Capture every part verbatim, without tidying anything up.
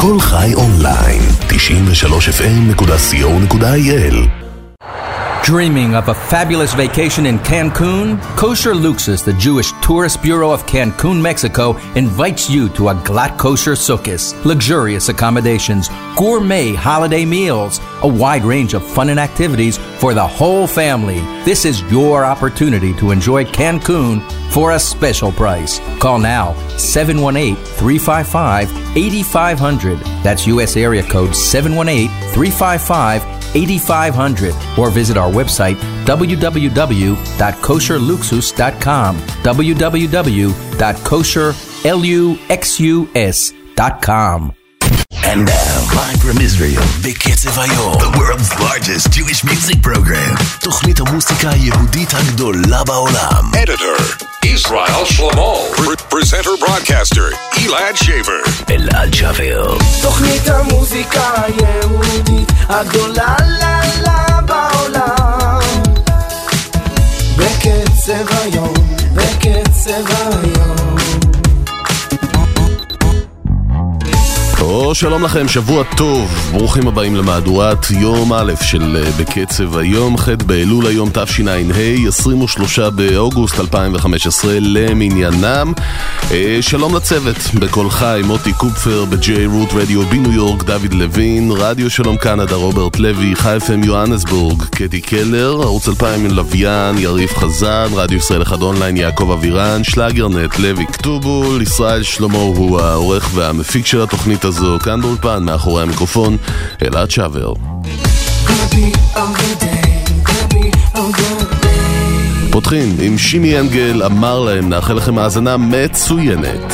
כל חי אונליין, תשעים ושלוש אף אם נקודה סי או נקודה איי אל. Dreaming of a fabulous vacation in Cancun? Kosher Luxus, the Jewish Tourist Bureau of Cancun, Mexico, invites you to a glatt kosher sukkahs, luxurious accommodations, gourmet holiday meals, a wide range of fun and activities for the whole family. This is your opportunity to enjoy Cancun for a special price. Call now, seven one eight, three five five, eight five zero zero. That's U S area code seven one eight, three five five, eight five zero zero. Or visit our website, w w w dot kosher luxus dot com, w w w dot kosher luxus dot com. And now, live from Israel, בקצב היום, the world's largest Jewish music program. תוכנית המוסיקה היהודית הגדולה בעולם. Editor, Israel Shlomo. Pre- presenter, broadcaster, Elad Shaver. אלעד שבר. תוכנית המוסיקה היהודית הגדולה לה לה בעולם. בקצב היום, בקצב היום. או שלום לכם, שבוע טוב, ברוכים הבאים למהדורת יום א' של בקצב היום, ח' באלול היום תשע"ה, עשרים ושלושה באוגוסט אלפיים וחמש עשרה למניינם. שלום לצוות, בכל חי, מוטי קופפר, בג'יי רוט רדיו בניו יורק, דוד לוין, רדיו שלום קנדה, רוברט לוי, חי אף אם יוהנסבורג, קטי קלר, ערוץ אלפיים לוויין, יריב חזן, רדיו ישראל אחד אונליין, יעקב אבירן, שלאגרנט, לוי כתובול, ישראל שלמה הוא העורך והמפיק של התוכנית הזו. כאן באולפן, מאחורי המיקרופון, אלעד שבר. פותחים עם שימי אנגל, אמר להם, נאחל לכם האזנה מצוינת.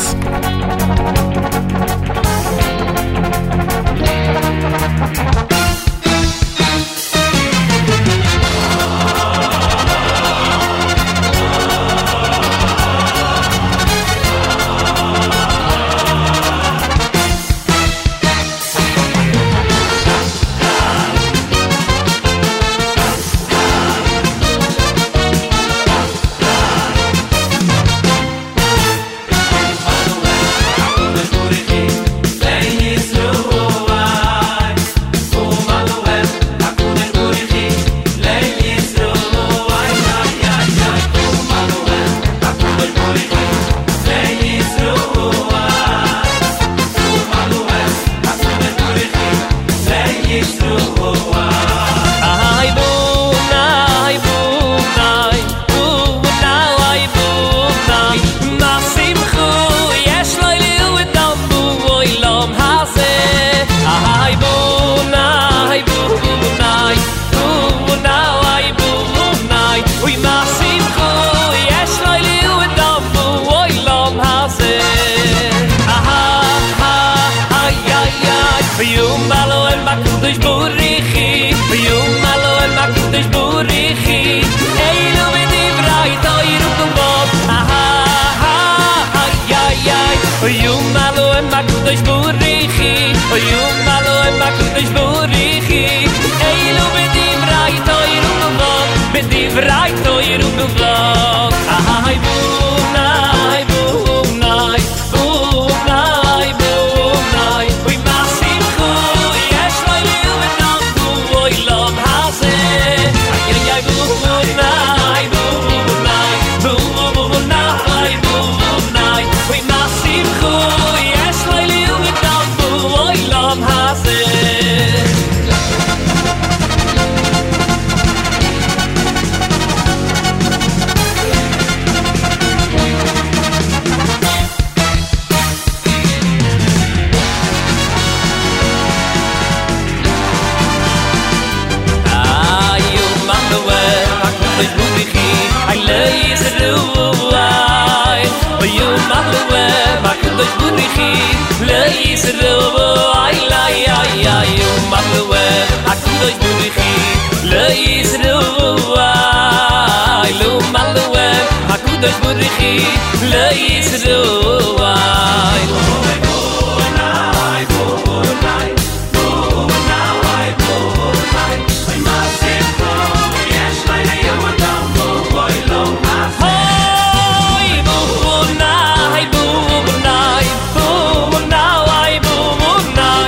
Now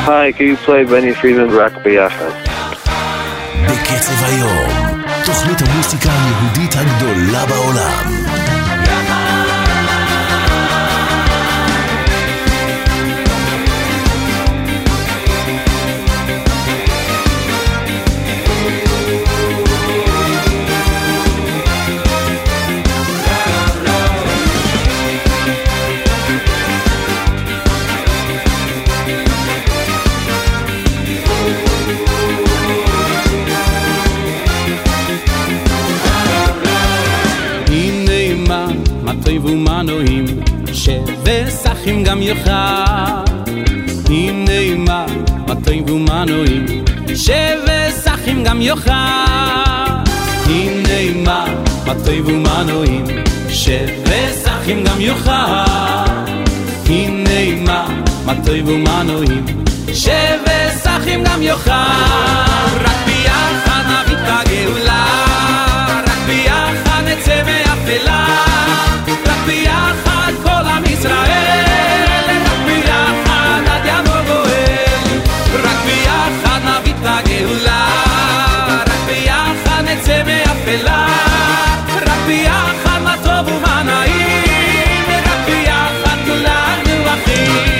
Hi, can you play Benny Friedman רק ביחד? בקצב היום, תוכנית המוסיקה היהודית הגדולה בעולם. ומנועים שבסחים גם יחד הנה מה מטוים ומנועים שבסחים גם יחד הנה מה מטוים ומנועים שבסחים גם יחד הנה מה מטוים ומנועים שבסחים גם יחד רק ביחד נביא את הגאולה רק ביחד נצא מאפלה ביחד כל עם ישראל רק ביחד עד יבוא גואל רק ביחד נביא את הגאולה רק ביחד נצא מאפלה רק ביחד מה טוב ומה נעים רק ביחד כולנו אחים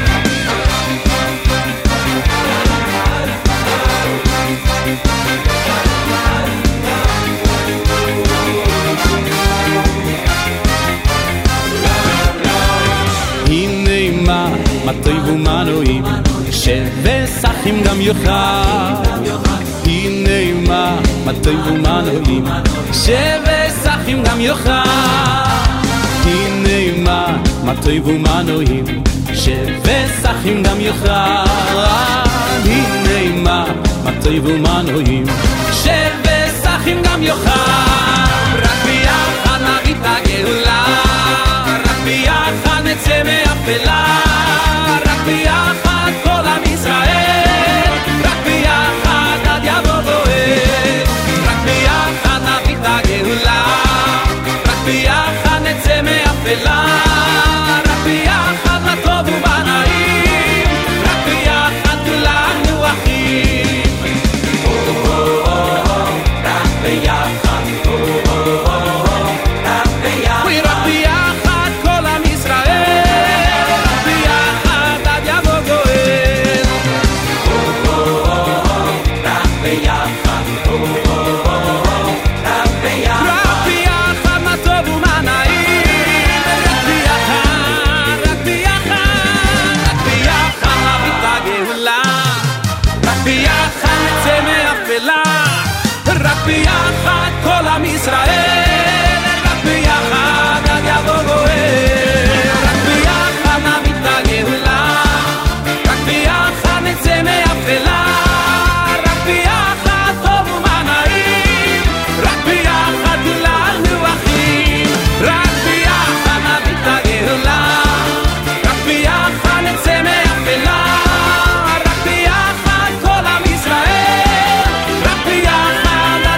מטוים ומנועים שבסחים גם יחד הנה מה מטוים ומנועים שבסחים גם יחד הנה מה מטוים ומנועים שבסחים גם יחד הנה מה מטוים ומנועים שבסחים גם יחד רק ביחד נביא את הגאולה רק ביחד נצא מאפלה רק ביחד כל עם ישראל רק ביחד עד יבוא גואל רק ביחד נביא את הגאולה רק ביחד נצא מאפלה רק ביחד מה טוב ומה נעים רק ביחד כולנו אחים רק ביחד רק ביחד רק ביחד כל עם ישראל ביחד כל עם ישראל רק ביחד עד יבוא גואל רק ביחד נביא את הגאולה רק ביחד נצא מאפלה רק ביחד טוב ומה נעים רק ביחד כולנו אחים רק ביחד נביא את הגאולה רק ביחד נצא מאפלה רק ביחד כל עם ישראל רק ביחד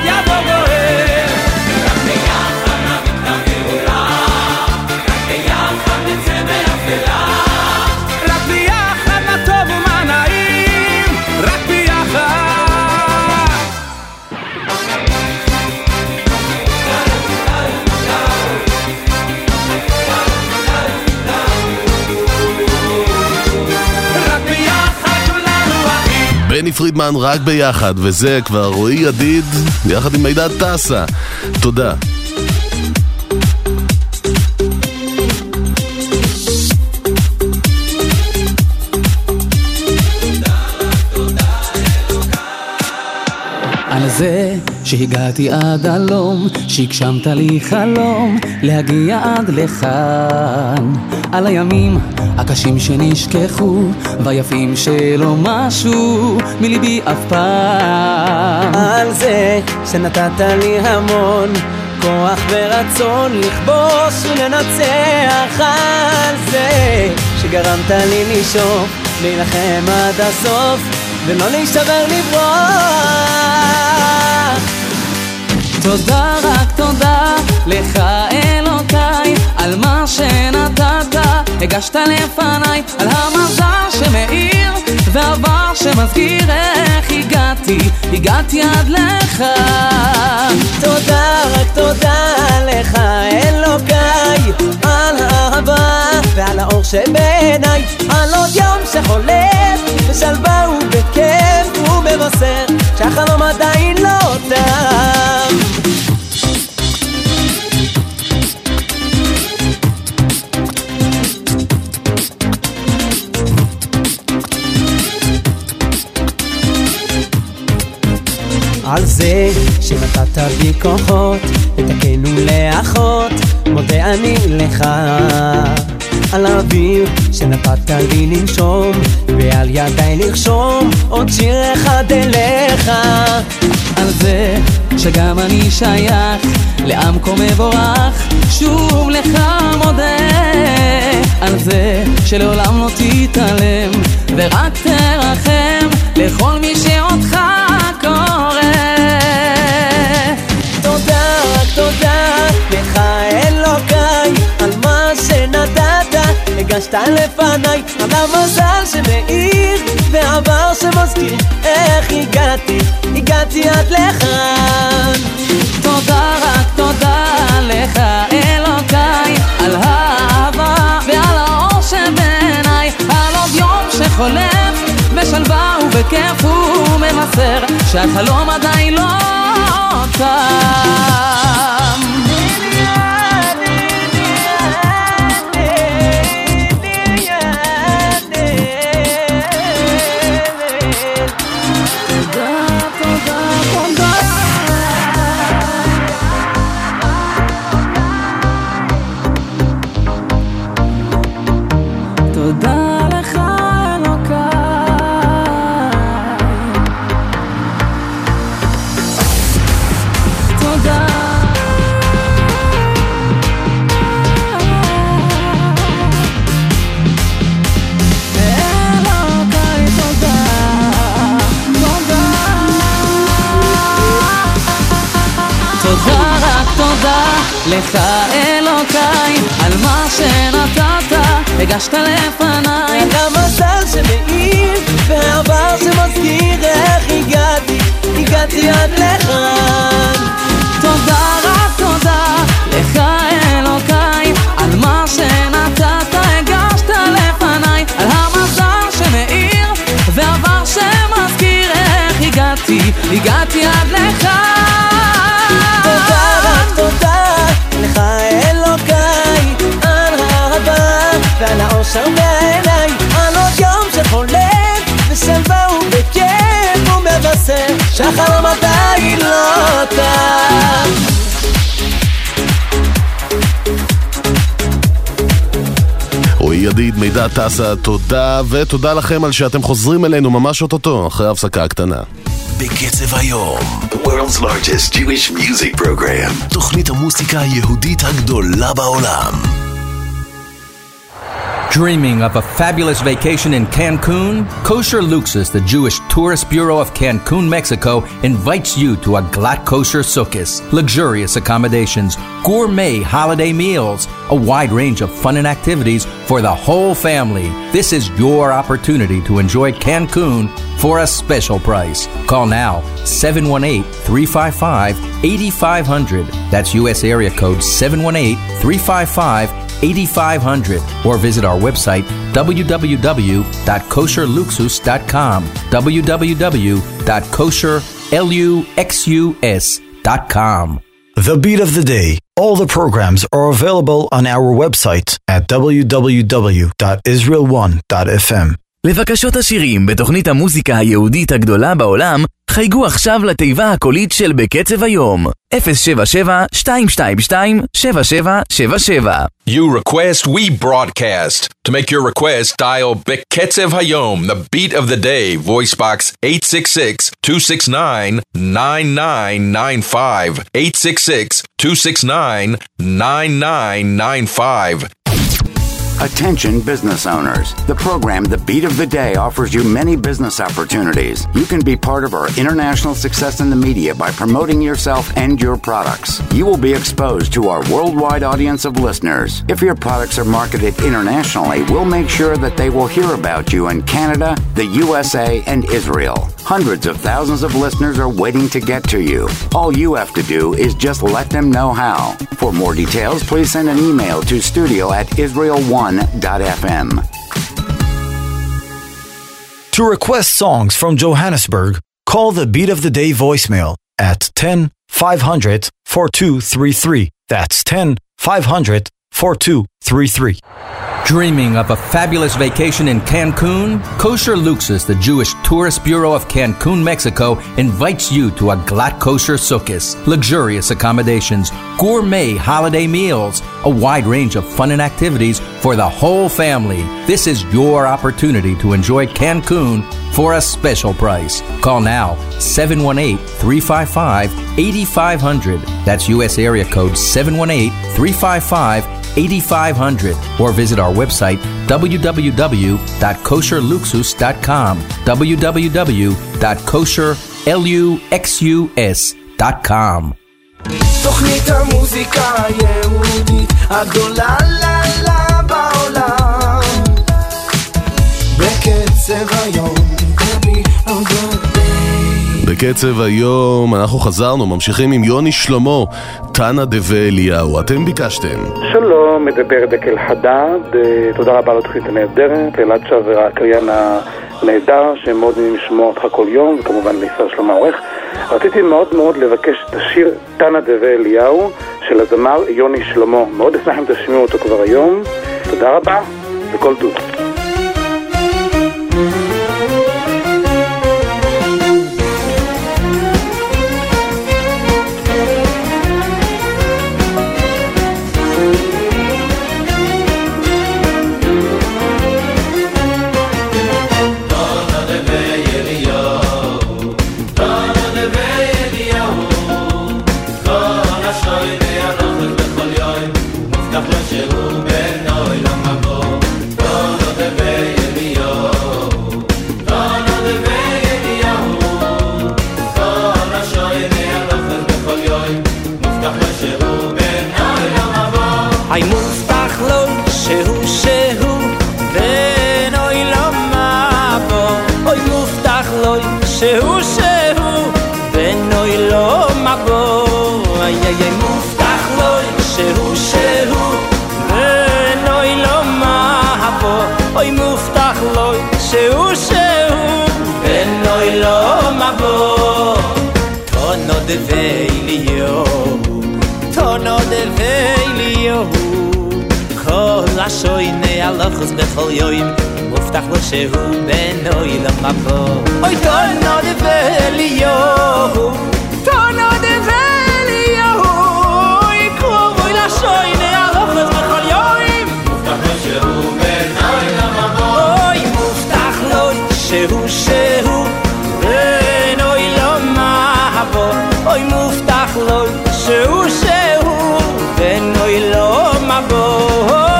בני פרידמן רק ביחד, וזה כבר רועי ידיד יחד עם מידע טסה. תודה. על זה שהגעתי עד הלום, שהגשמת לי חלום להגיע עד לכאן, על הימים הקשים שנשכחו והיפים שלא משהו מליבי אף פעם, על זה שנתת לי המון כוח ורצון לכבוש ולנצח, על זה שגרמת לי לשאוף להילחם עד הסוף ולא להישבר לברוח. תודה, רק תודה לך אלוקיי על על מה שנתת, הגשת לפניי, על המזל שמאיר ועבר שמזכיר איך הגעתי, הגעתי עד לך. תודה, רק תודה לך אלוקיי, על האהבה ועל האור שבעיניי, על עוד יום שחולף בשלווה ובכיף ומבשר שהחלום עדיין לא תם. על זה שנתת בי כוחות לתקן ולאחות, מודה אני לך. על האוויר שנתת לי לנשום ועל ידיי לרשום עוד שיר אחד אליך. על זה שגם אני שייך לעם כה מבורך, שוב לך מודה. על זה שלעולם לא תתעלם ורק תרחם לכל מי שאותך קורא. תודה, רק תודה לך אלוקיי, על מה שנתת, הגשת לפניי, על המזל שמאיר ועבר שמזכיר איך הגעתי, הגעתי עד לכאן. תודה, רק תודה לך אלוקיי, על האהבה ועל האור שבעיניי, על עוד יום שחולף בשלווה ובכיף ומבשר שהחלום עדיין לא תם. לך אלוקיי, על מה שנתת, הגשת לפניי, על המזל שמאיר ועבר שמזכיר איך הגעתי, הגעתי עד לכאן. תודה, רק תודה לך אלוקיי, על מה שנתת, הגשת לפניי, על המזל שמאיר ועבר שמזכיר איך הגעתי, הגעתי עד לכאן. תודה, רק תודה לך אלוקיי, על האהבה ועל האושר בעיניי, על עוד יום שחולף בשלווה ובכיף ומבשר שהחלום עדיין לא תם. רועי ידיד, מידע טסה, תודה, ותודה לכם על שאתם חוזרים אלינו ממש אוטוטו אחרי הפסקה הקטנה. בקצב היום, the world's largest Jewish music program, תוכנית המוסיקה היהודית הגדולה בעולם. Dreaming of a fabulous vacation in Cancun? Kosher Luxus, the Jewish Tourist Bureau of Cancun, Mexico, invites you to a glatt kosher sukkahs, luxurious accommodations, gourmet holiday meals, a wide range of fun and activities for the whole family. This is your opportunity to enjoy Cancun for a special price. Call now, seven one eight, three five five, eight five zero zero. That's U S area code seven one eight, three five five, eight five zero zero, or visit our website w w w dot kosher luxus dot com, w w w dot kosher luxus dot com. The Beat of the Day. All the programs are available on our website at w w w dot israel one dot f m. לבקשות השירים בתוכנית המוזיקה היהודית הגדולה בעולם, חייגו עכשיו לתיבה הקולית של בקצב היום, אפס שבע שבע, שתיים שתיים שתיים, שבע שבע שבע שבע. You request, we broadcast. To make your request, dial Beketzev Hayom, the beat of the day, voice box eight six six, two six nine, nine nine nine five, eight six six, two six nine, nine nine nine five. Attention business owners. The program, The Beat of the Day, offers you many business opportunities. You can be part of our international success in the media by promoting yourself and your products. You will be exposed to our worldwide audience of listeners. If your products are marketed internationally, we'll make sure that they will hear about you in Canada, the U S A, and Israel. Hundreds of thousands of listeners are waiting to get to you. All you have to do is just let them know how. For more details, please send an email to studio at israel one dot f m. To request songs from Johannesburg, call the Beat of the Day voicemail at ten five hundred forty-two thirty-three. That's ten five hundred forty-two thirty-three. Dreaming of a fabulous vacation in Cancun? Kosher Luxus, the Jewish Tourist Bureau of Cancun, Mexico, invites you to a glatt kosher sukkahs, luxurious accommodations, gourmet holiday meals, a wide range of fun and activities for the whole family. This is your opportunity to enjoy Cancun for a special price. Call now, seven one eight, three five five, eight five zero zero. That's U S area code seven one eight, three five five, eight five zero zero. Or visit our website, w w w dot kosher luxus dot com, w w w dot kosher luxus dot com. תוכנית המוזיקה היהודית הגדולה לה לה בעולם בקצב היום. בקצב היום אנחנו חזרנו, ממשיכים עם יוני שלמה, תנא דבי אליהו. אתם ביקשתם. שלום, מדבר דקל חדד. תודה רבה על התוכנית הנהדרת, אלעד שבר הקריין הנהדר שמאוד נעים לשמוע אותך כל יום, וכמובן לישראל שלמה עורך. רציתי מאוד מאוד לבקש את השיר תנא דבי אליהו של הזמר יוני שלמה. מאוד אשמח אם תשמיעו אותו כבר היום. תודה רבה וכל טוב. שויני הלוחס בכל יום מובטח לו שהוא בנוי למבוא אוי תונו דבליהו תונו דבליהו יקרובוי לשויני הלוחס בכל יום מובטח לו שהוא בנוי למבוא אוי מובטח לו שהוא שהוא בנוי למבוא אוי מובטח לו שהוא שהוא בנוי למבוא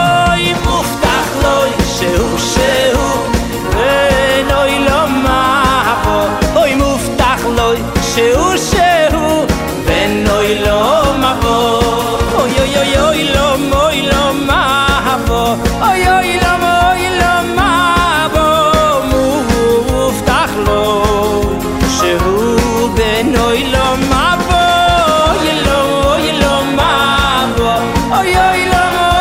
שהוא שהוא ונוי לא מבוא אוי מובטח לו שהוא שהוא ונוי לא מבוא אוי אוי אוי אוי לא מוי לא מבוא אוי אוי לא מוי לא מבוא מובטח לו שהוא ונוי לא מבוא אוי לא אוי לא מבוא אוי אוי לא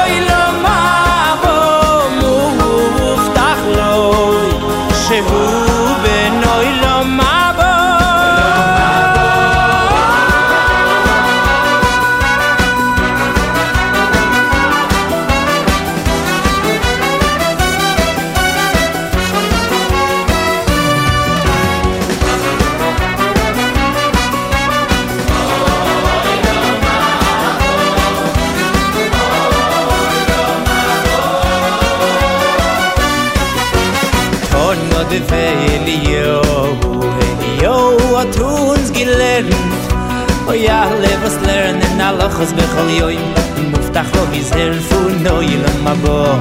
ja levas lernen alachos bechol yoim muftach lo bizher fu no ilam mabo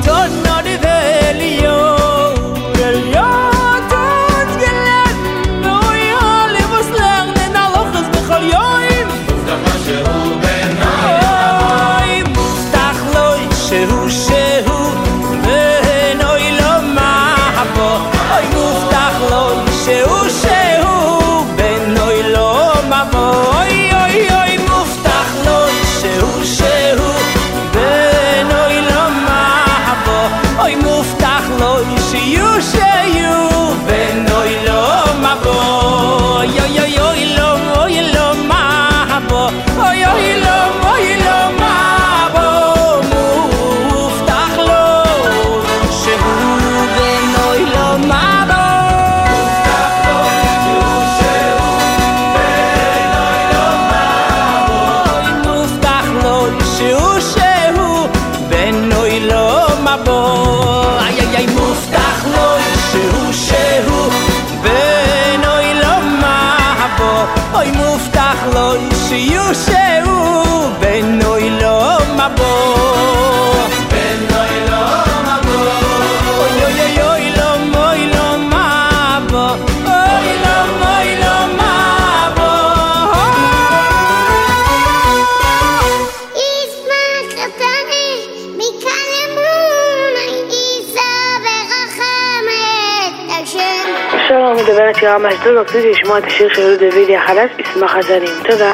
מדברת שירה מאשדוד, רציתי לשמוע את השיר של יהודה דוידי החדש, ישמח הזנים. תודה.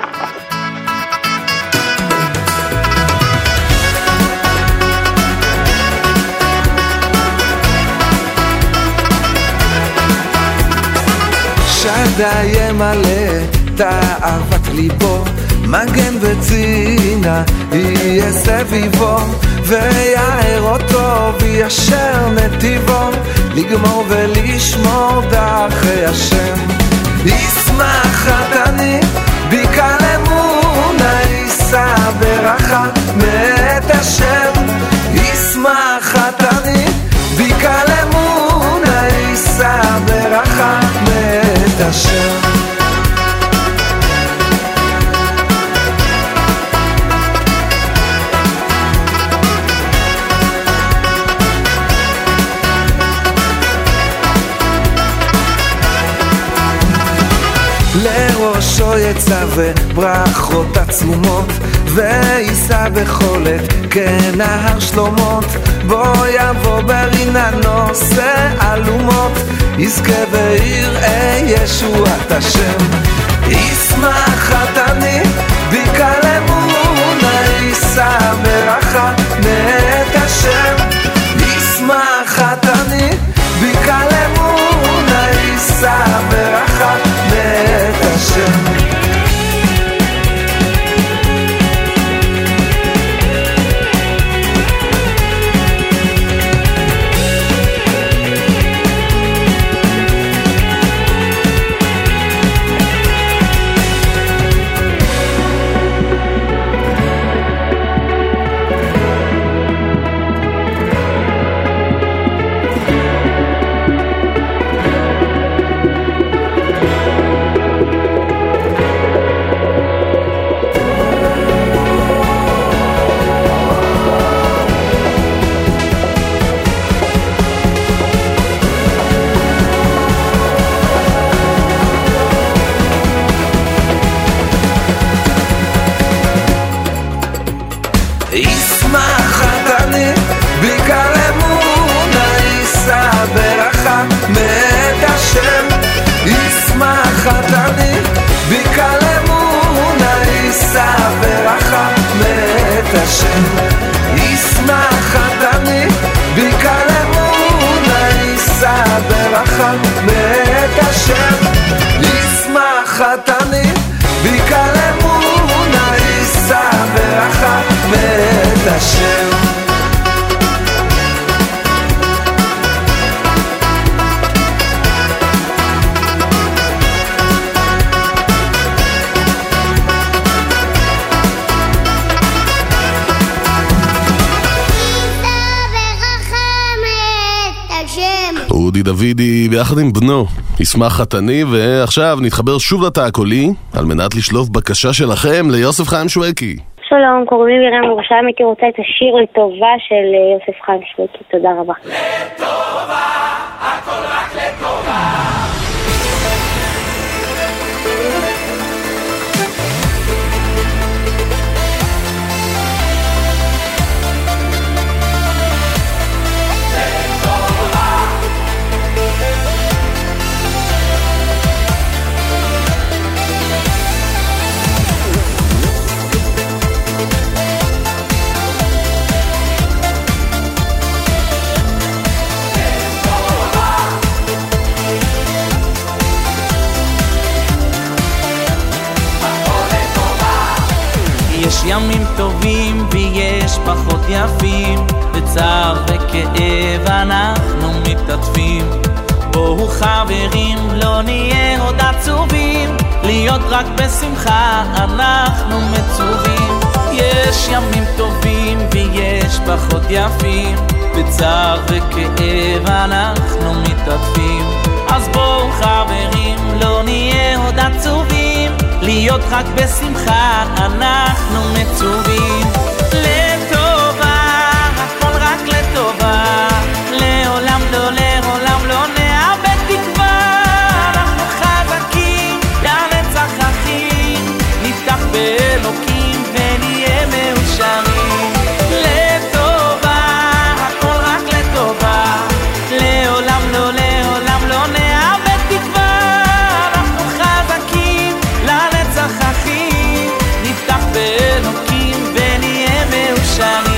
שדי ימלא תאוות ליבו, מגן וצינה יהיה סביבו, ויער אותו וישר נתיבו, לגמור ולשמור דרכי השם. ישמח חתני בקל אמונה, יישא ברכה מאת השם. ישמח חתני בקל אמונה, יישא ברכה מאת השם. לראשו יצווה ברכות עצומות, ויישא בחולת כנהר שלומות, בו יבוא ברינה נושא אלומות, יזכה ויראה ישועת השם. ישמח חתני בקל אמונה, יישא ברכה מאת השם. ישמח חתני בקל אמונה, יישא ברכה מאת השם. אודי דוידי ביחד עם בנו, ישמח חתני, ועכשיו נתחבר שוב לתא הקולי על מנת לשלוף בקשה שלכם ליוסף חיים שווקי. שלום, קוראים לי מרים ירושלים, הייתי רוצה את השיר לטובה של יוסף חיים שויקי. תודה רבה. לטובה, הכל רק לטובה. יש ימים טובים ויש פחות יפים, בצער וכאב אנחנו מתעטפים. בואו חברים, לא נהיה עוד עצובים, להיות רק בשמחה אנחנו מצווים. יש ימים טובים ויש פחות יפים, בצער וכאב אנחנו מתעטפים. אז בואו חברים, לא נהיה עוד עצובים, להיות רק בשמחה אנחנו מצווים. לטובה, הכל רק לטובה, לעולם לא, לעולם לא נאבד תקווה. אנחנו חזקים, לנצח אחים, נפתח באלוקים ונהיה מאושרים. לטובה, הכל רק לטובה, לעולם לא, לעולם לא נאבד תקווה. אנחנו חזקים, לנצח אחים, נפתח באלוקים ונהיה מאושרים.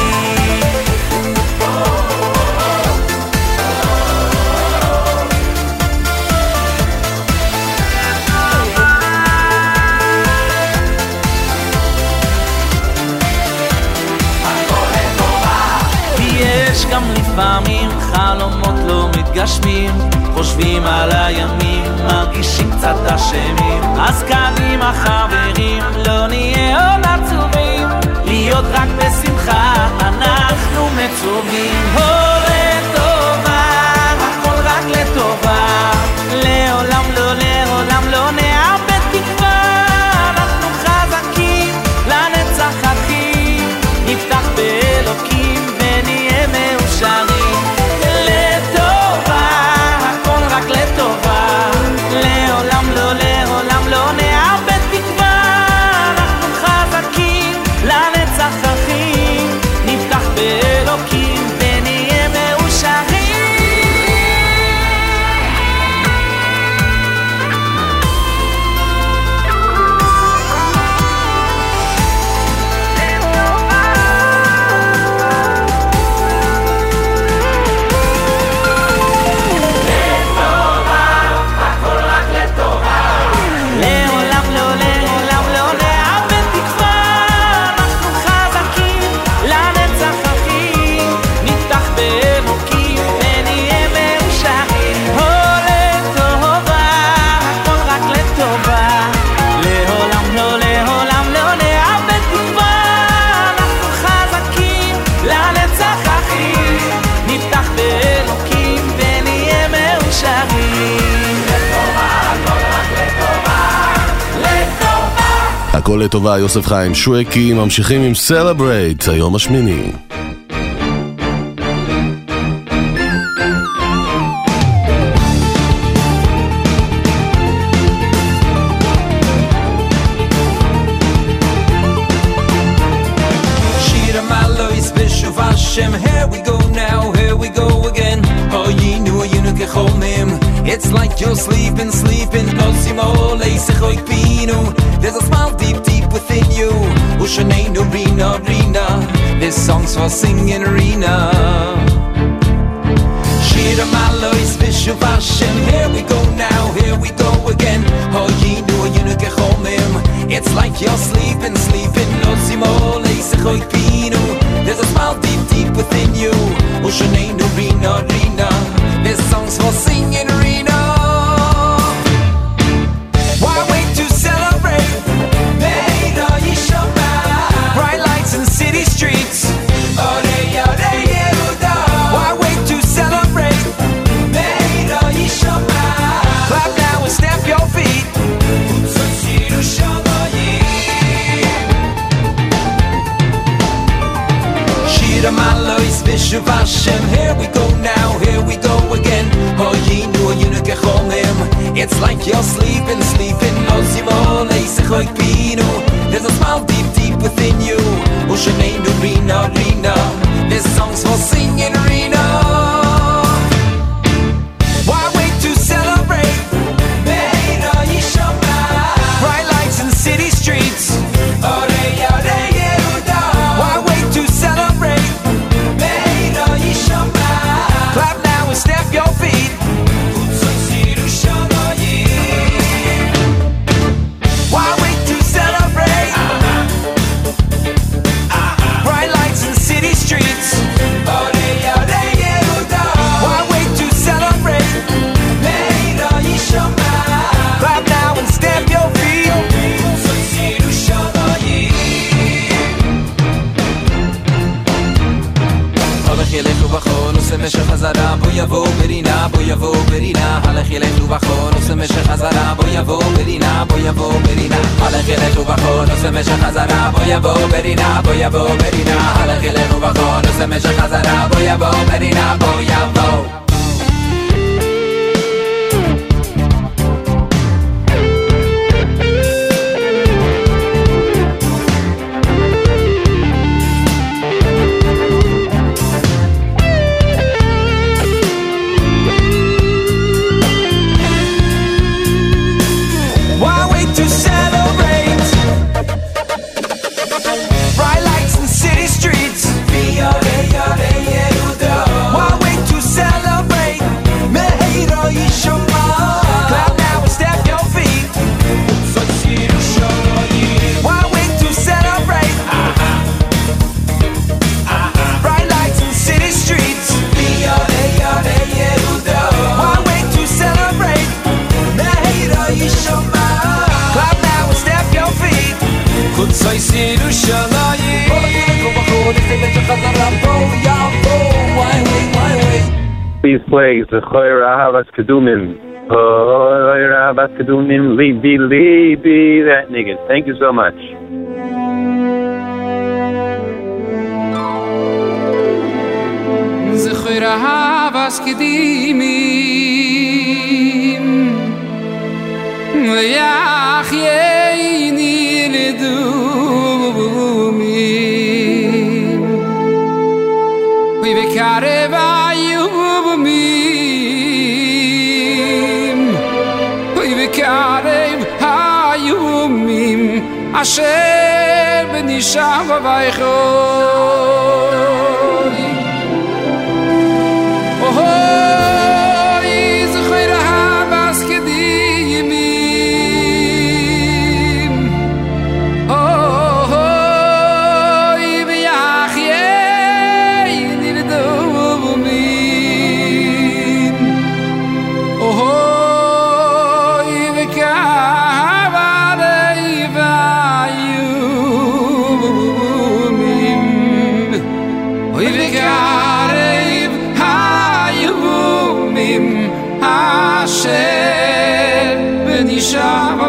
יש גם לפעמים חלומות לא מתגשמים, חושבים על הימים, מרגישים קצת אשמים. אז קדימה חברים, לא נהיה עוד עצובים, להיות רק בשמחה אנחנו מצווים. הו לטובה, הכל רק לטובה, לעולם לא, לעולם לא נאבד תקווה. אנחנו חזקים, לנצח אחים, נפתח באלוקים ונהיה מאושרים. לטובה, הכל רק לטובה, לעולם לא, לעולם לא נאבד תקווה. אנחנו חזקים, לנצח אחים, נפתח באלוקים ונהיה מאושרים. הכל לטובה, יוסף חיים שויקי. ממשיכים עם Celebrate, היום השמיני. Shira Malois Bishop Hashem, here we go now, here we go again. Oh, ye knew you know Gechomim. It's like you're sleeping, sleeping. There's a smile deep, deep within you. Ushaneinu, Rina, Rina. This song's for singing Rina. Shira Malois Bishop Hashem, here we go now, here we go again. Oh, ye knew you know Gechomim. It's like you're sleeping, sleeping. There's a smile deep, deep within you. Ushaneinu, Rina, Rina. This song's for singing Rina. Why wait to celebrate? Bright lights in city streets. Why wait to celebrate? Clap now and It's like you're sleeping, sleeping. There's a smile deep, deep within you. Ushaneinu Rina, Rina. This song's for singing Rina. Why wait to celebrate? Beina Yishama. Bright lights in city streets. Oreya Yehuda. Why wait to celebrate? Beina Yishama. Clap now and step your feet. Why wait to celebrate? Bright lights in city streets. Why wait to celebrate? Clap now and stamp your feet. הלך ילך ובחון עושה משך חזרה בוא יבוא ברינה בוא יבוא ברינה הלך ילך ובחון עושה משך חזרה בוא יבוא ברינה בוא יבוא ברינה הלך ילך ובחון עושה משך חזרה בוא יבוא ברינה בוא יבוא ברינה הלך ילך ובחון עושה משך חזרה בוא יבוא ברינה בוא יבוא Please play Zechoy Rahavas Kedumim. Zechoy Rahavas Kedumim, Libi, Libi, that nigga. Thank you so much. Zechoy Rahavas Kedumim, V'yachyeini Lidumim, V'yikarev Asher b'nisham v'vaychoi Ohoi zechoi rahavas kedimim Ohoi v'yachyeini l'dumim Ohoi v'kavarei Hashem b'nisham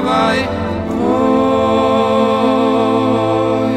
v'vaychoi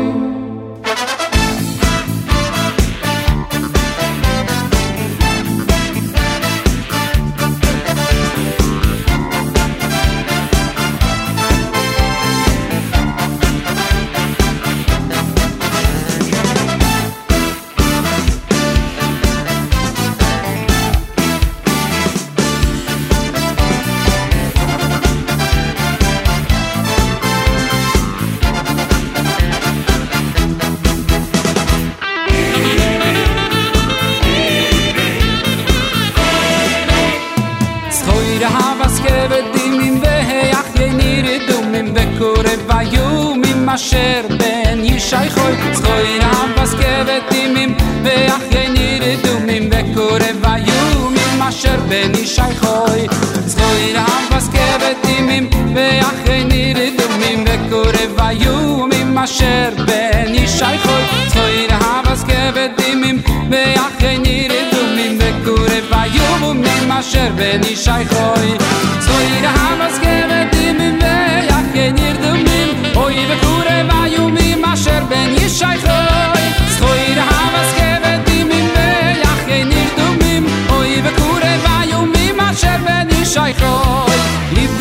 Asher ben yishaychoy Zchoy rahavas kevetimim Ve'achyeini redumim Ve'korev vayumim Asher ben yishaychoy Zchoy rahavas kevetimim Ve'achyeini redumim Ve'korev vayumim Asher ben yishaychoy Zchoy rahavas kevetimim Ve'achyeini redumim Ve'korev vayumim Asher ben yishaychoy Zchoy rahavas kevetimim Ve'achyeini redumim Oy vekure vayumim asher ben yishaychoy Zchoy rahavas kevetimim ve'achyeini dumim Oy vekure vayumim asher ben yishaychoy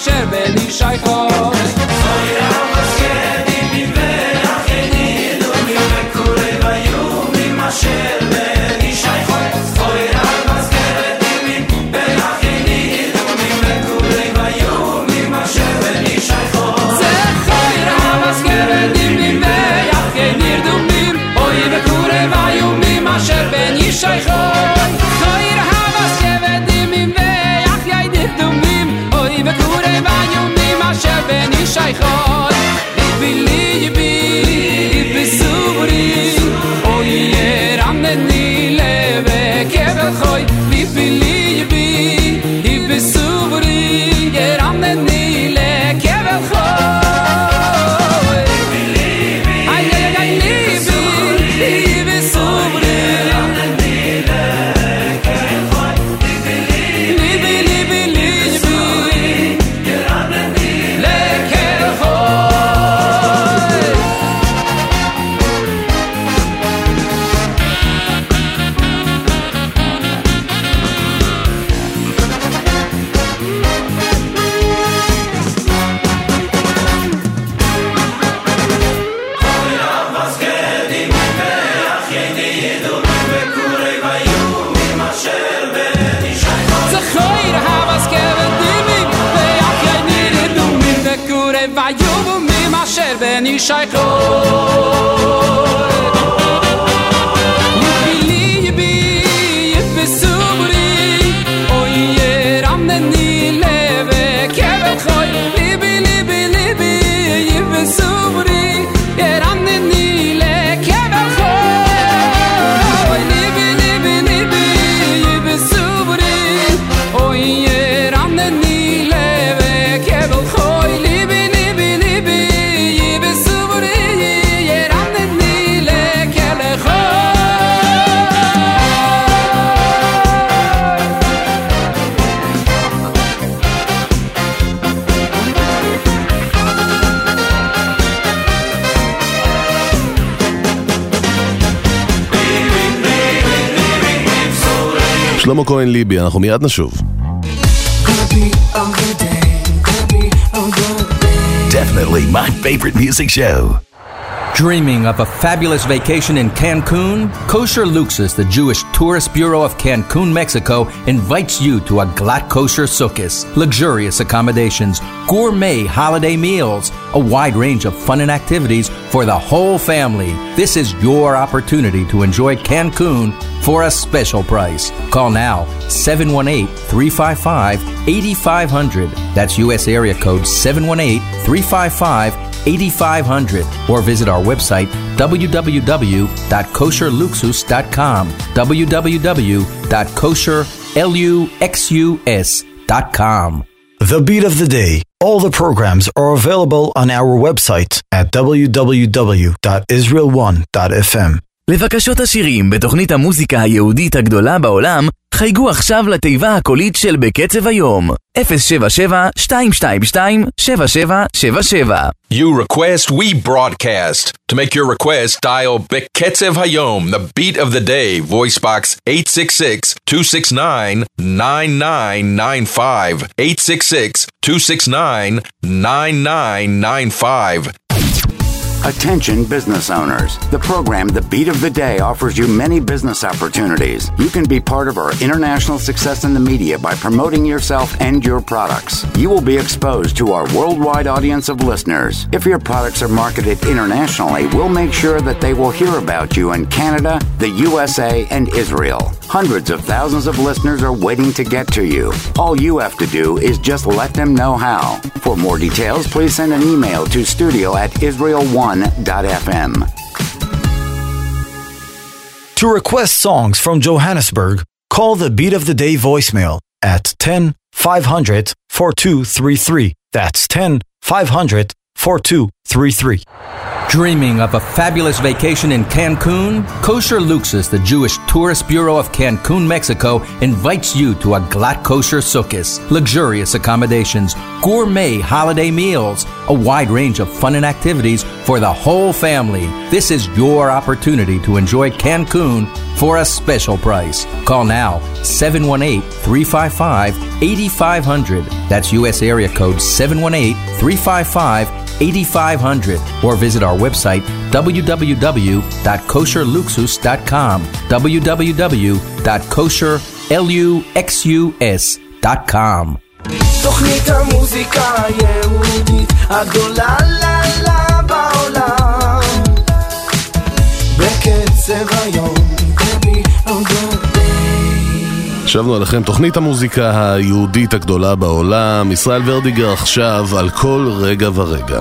מאשר בן איש היכול אוי רב הסקדים מבח יניד ומבקורי ויומי מאשר בן איש היכול אוי רב הסקדים מבח יניד ומבקורי ויומי מאשר בן איש היכול זה אוי רב הסקדים מבח יניד ומבקורי ויומי מאשר בן איש היכול Shaykhon Ibili ibi ibisuri Oy yeramneni leve kevel khoy Ibili ibi ibisuri yeramneni le kevel khoy Ibili ibi ay ay ay ibi ibisuri yeramneni le kevel khoy Ibili ibili ibili yeramneni le Ben ich שלמה כהן ליבי, אנחנו מיד נשוב. Definitely my favorite music show. Dreaming of a fabulous vacation in Cancun? Kosher Luxus, the Jewish Tourist Bureau of Cancun, Mexico, invites you to a glatt kosher sukkahs, luxurious accommodations, gourmet holiday meals, a wide range of fun and activities for the whole family. This is your opportunity to enjoy Cancun for a special price. Call now seven one eight, three five five, eight five zero zero. That's U S area code seven one eight, three five five, eight five zero zero or visit our website w w w dot kosher luxus dot com w w w dot kosher luxus dot com. The Beat of the Day. All the programs are available on our website at w w w dot israel one dot f m. לבקשות השירים בתוכנית המוזיקה היהודית הגדולה בעולם, חייגו עכשיו לתיבה הקולית של בקצב היום. אפס שבע שבע, שתיים שתיים שתיים, שבע שבע שבע שבע. You request, we broadcast. To make your request, dial Beketzev Hayom, the beat of the day, voice box eight six six, two six nine, nine nine nine five, eight six six, two six nine, nine nine nine five. Attention business owners. The program The Beat of the Day offers you many business opportunities. You can be part of our international success in the media by promoting yourself and your products. You will be exposed to our worldwide audience of listeners. If your products are marketed internationally, we'll make sure that they will hear about you in Canada, the U S A, and Israel. Hundreds of thousands of listeners are waiting to get to you. All you have to do is just let them know how. For more details, please send an email to studio at israel one dot f m. To request songs from Johannesburg, call the Beat of the Day voicemail at ten, five hundred, forty-two thirty-three. That's ten, five hundred, forty-two thirty-three. Dreaming of a fabulous vacation in Cancun? Kosher Luxus, the Jewish Tourist Bureau of Cancun, Mexico, invites you to a glatt kosher sukkahs, luxurious accommodations, gourmet holiday meals, a wide range of fun and activities for the whole family. This is your opportunity to enjoy Cancun for a special price. Call now seven one eight, three five five, eight five zero zero. That's U S area code seven one eight, three five five, eight five zero zero. Or visit our website w w w dot kosher luxus dot com w w w dot kosher luxus dot com. תוכנית המוזיקה היהודית הגדולה לה לה בעולם בקצב היום שבנו עליכם תוכנית המוזיקה היהודית הגדולה בעולם. ישראל ורדיגר עכשיו על כל רגע ורגע.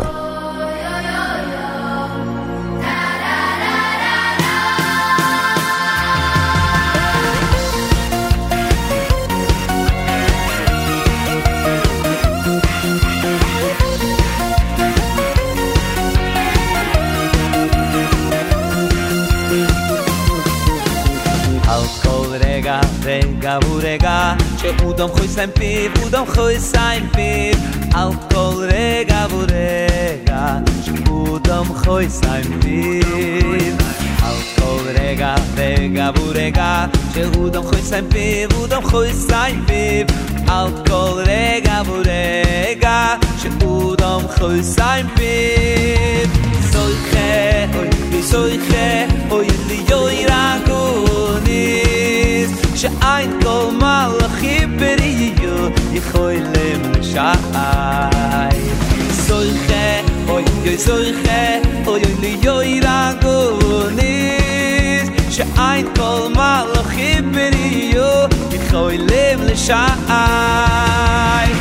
רגע ורגע שאודם חוי סיים פיו, אודם חוי סיים פיו על כל רגע ורגע שאודם חוי סיים פיו על כל רגע, רגע ורגע שאודם חוי סיים פיו, אודם חוי סיים פיו על כל רגע ורגע שאודם חוי סיים פיו זויכה, אוי, זויכה, אוי, ליוי רגוניס שאין כל מלאכי בריאו יכולים לשעי זויכה, אוי, אוי, זויכה, אוי, ליוי רגוניס שאין כל מלאכי בריאו יכולים לשעי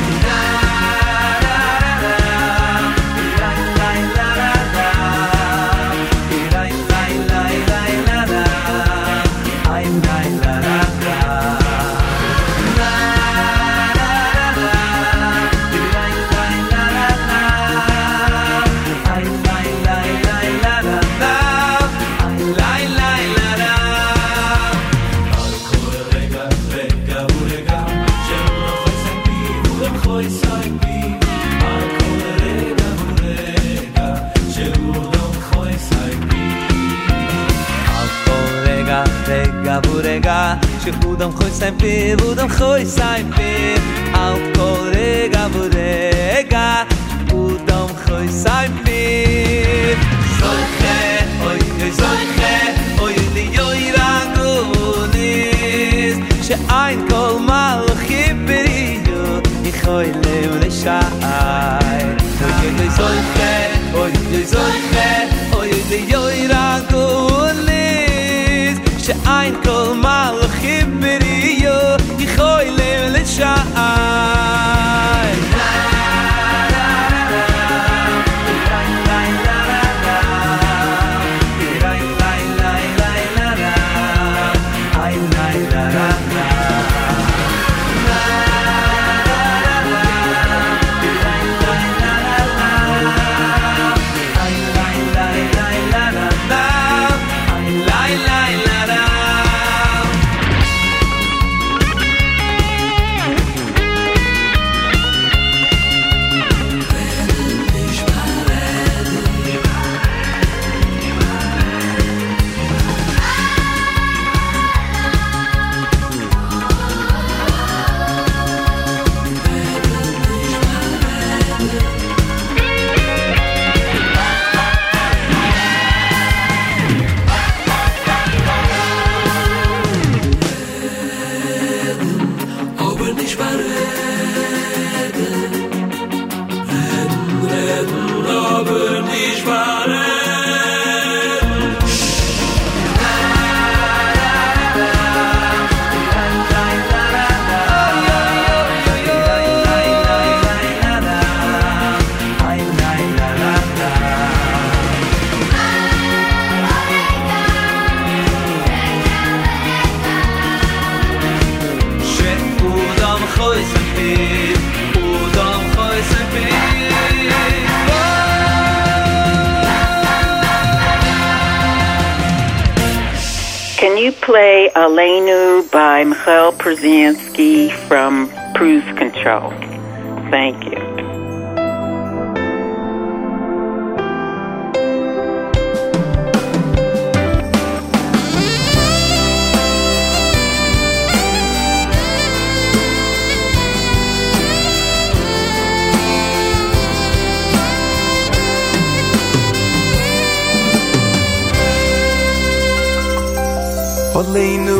רגע שאודם חוי סיים פיו, אודם חוי סיים פיו על כל רגע ורגע אודם חוי סיים פיו זויכה, אוי, אוי, זויכה, אוי, ליוי רגוניס שאין כל מלאכי בריאו יכולים לשעי אוי, אוי, זויכה, אוי, אוי, זויכה, אוי, ליוי רגוניס שאין כל מלאכי בריאו יכולים לשעי Can you play Aleinu by Michael Przanski from Cruise Control? Thank you. Oleinu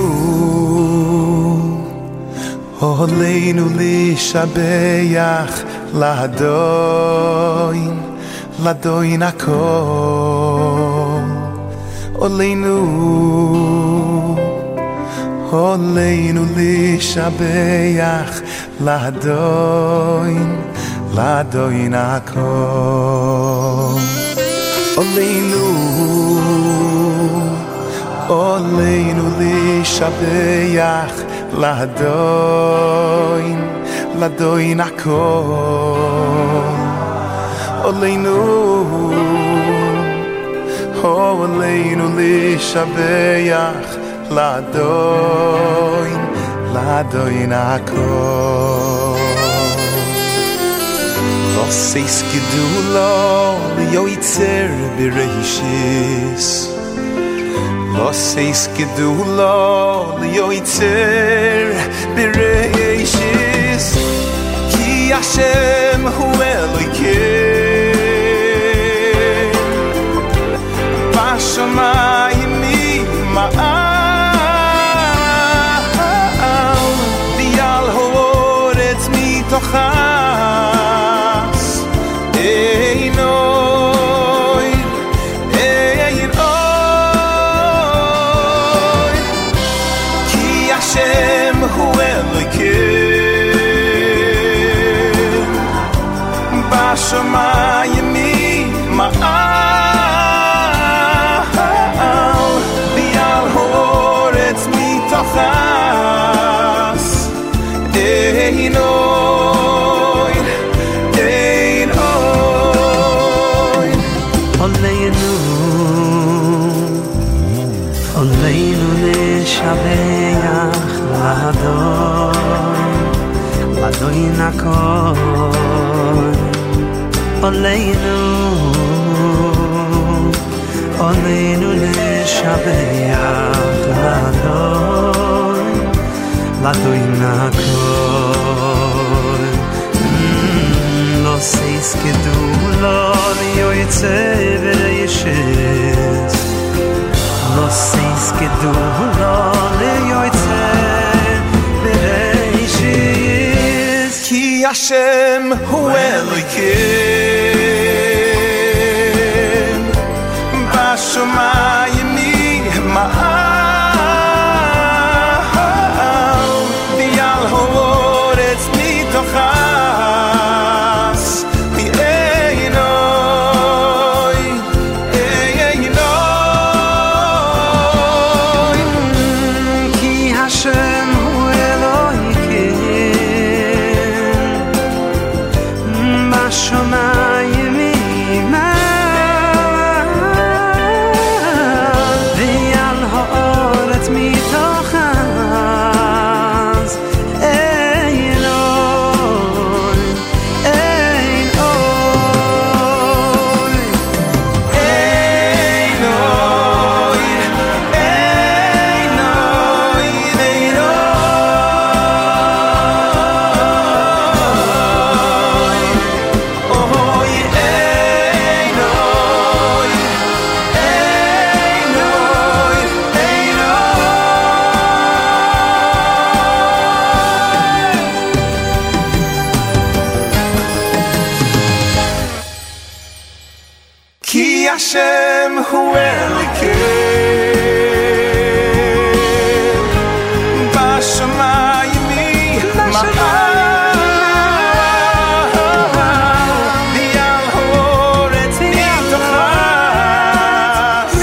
Oleinu lishabeach ladoin ladoin akol Oleinu Oleinu lishabeach ladoin ladoin akol Oleinu Oleinu lishabeach ladoin ladoin akol Oleinu Oleinu lishabeach ladoin ladoin akol Loseis gedulo liyoitzer bereshis Loseis gedulo liyoitzer bereshis Ki Hashem hu Elokein Bashamayim ma'al V'yal ha'oretz mitochas Einoi Einoi Ki Hashem hu Elokein Bashamayim ma'al V'yal ha'oretz mitochas Einoi Einoi Oleinu Oleinu lishabeach ladoin ladoin akol Oleinu Oleinu lishabeach ladoin ladoin akol Lo seis gedulo liyoitzer bereshis Lo seis gedulo liyoitzer bereshis Ki Hashem hu Elokein Bashamayim ma'al V'yal ha'oretz mitochas Einoi Einoi Ki Hashem hu Elokein Bashamayim V'yal ha'oretz mitochas Einoi Einoi Einoi Einoi Ki Hashem hu Elokein Bashamayim ma'al V'yal ha'oretz mitochas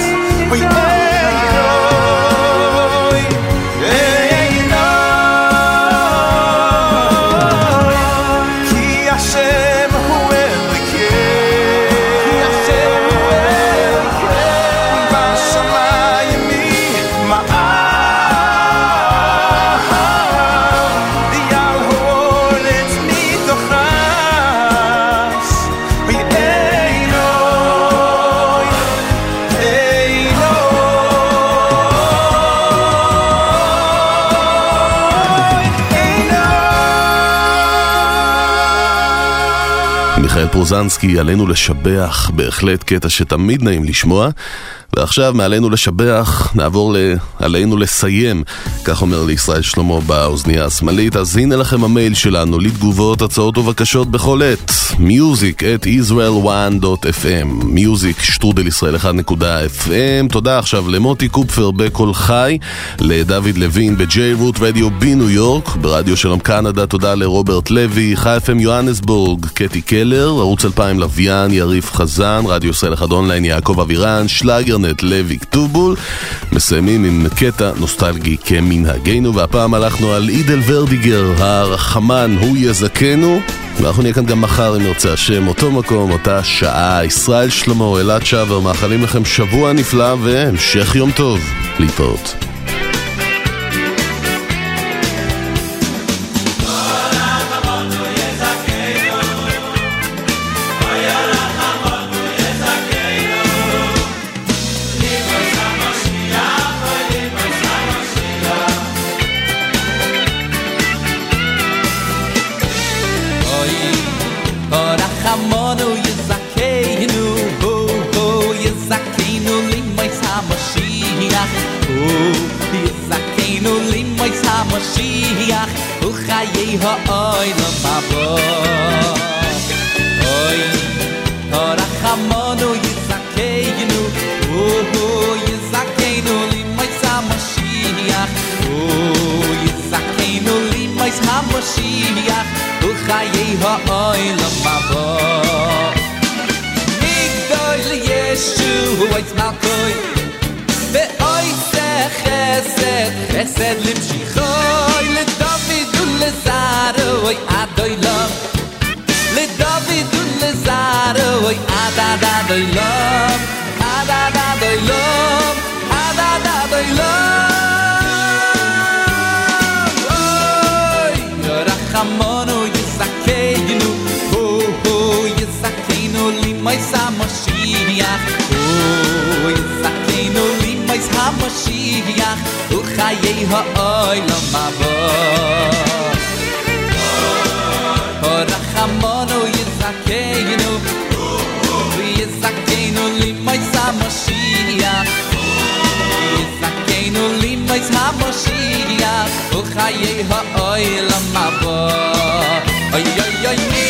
Einoi Einoi Ki Hashem hu Elokein Bashamayim ma'al V'yal ha'oretz mitochas Einoi מיכאל פרוזנסקי, עלינו לשבח, בהחלט קטע שתמיד נעים לשמוע. ועכשיו מעלינו לשבח, נעבור ל... עלינו לסיים, כך אומר לישראל שלמה באוזנייה השמאלית. אז הנה לכם המייל שלנו לתגובות, הצעות ובקשות בכל עת, music at israel one dot f m, music שטרודל ישראל אחת נקודה אף אם. תודה עכשיו למוטי קופפר בקול חי, לדוד לוין בג'יי רוט רדיו בניו יורק, ברדיו שלום קנדה תודה לרוברט לוי, חי אף אם יוהנסבורג קטי קלר, ערוץ אלפיים לוויין יריף חזן, רדיו ישראל אחד אונליין יעקב אבירן, שלאגרנט לוי כתובול. מסיימים עם קטע נוסטלגי כמנהגנו, והפעם הלכנו על אידל ורדיגר, הרחמן הוא יזכנו, ואנחנו נהיה כאן גם מחר אם ירצה השם, אותו מקום, אותה שעה. ישראל שלמה, אלעד שבר, מאחלים לכם שבוע נפלא והמשך יום טוב. להתראות. Mashiach u chaye ha'olam haba Oy, Horachamonu Yizakeinu Oh, Yizakeinu limais ha-Mashiach Oh, Yizakeinu limais ha-Mashiach u chaye ha'olam haba Migdol Yeshu Huayz Malkoi Ve'oy Chesed, chesed limshichoy LeDavid u'lezaroy adoylam LeDavid u'lezaroy adad adoylam Adad adoylam Adad adoylam Oy, Yorachamonu Yizakeinu Oh, oh, Yizakeinu limais ha-Mashiach Oh, Yizakeinu limais ha-Mashiach u chaye ha'olam haba Horachamonu Yizakeinu Yizakeinu limais ha-Mashiach Yizakeinu limais ha-Mashiach u chaye ha'olam haba Oy, oy, oy, oy